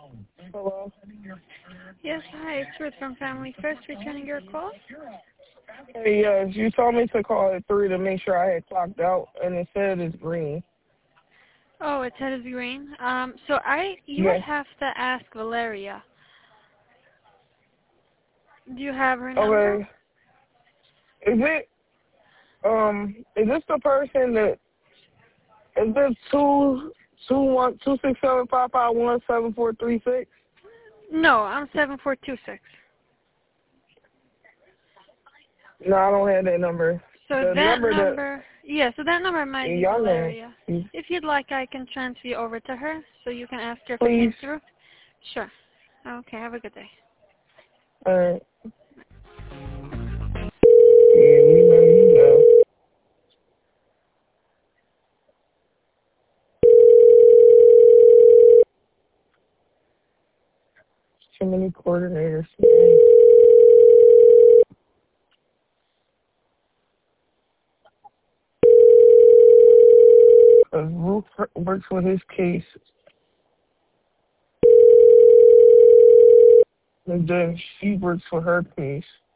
Hello? Yes, hi, it's Ruth from Family First returning your call. Hey, yes, you told me to call at 3 to make sure I had clocked out, and it said it's green. Oh, it says green. You would Yes. have to ask Valeria. Do you have her number? Okay. Is this the person that, is this 267-551-7436? No, I'm 7426. No, I don't have that number. So The that number that, number, so that number might be y'all know. Valeria. If you'd like, I can transfer you over to her so you can ask her if it Please. came through. Sure. Okay, have a good day. Alright. Yeah, we know you know. Too many coordinators. Because Ruth works with his case, and then she works for her case.